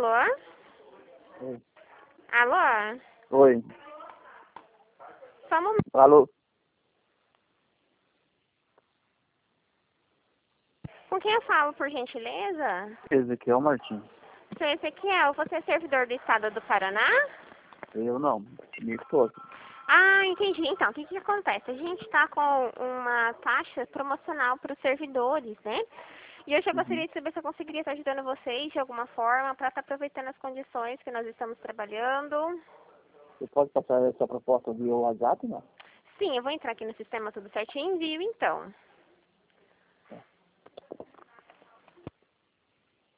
Alô? Oi. Alô? Oi. Só um momento. Alô? Com quem eu falo, por gentileza? Ezequiel Martins. Seu Ezequiel, você é servidor do estado do Paraná? Eu não. Minha esposa. Ah, entendi. Então, o que acontece? A gente está com uma taxa promocional para os servidores, né? E eu já gostaria de saber se eu conseguiria estar ajudando vocês de alguma forma para estar aproveitando as condições que nós estamos trabalhando. Você pode passar essa proposta via WhatsApp, não? Sim, eu vou entrar aqui no sistema tudo certinho e envio então.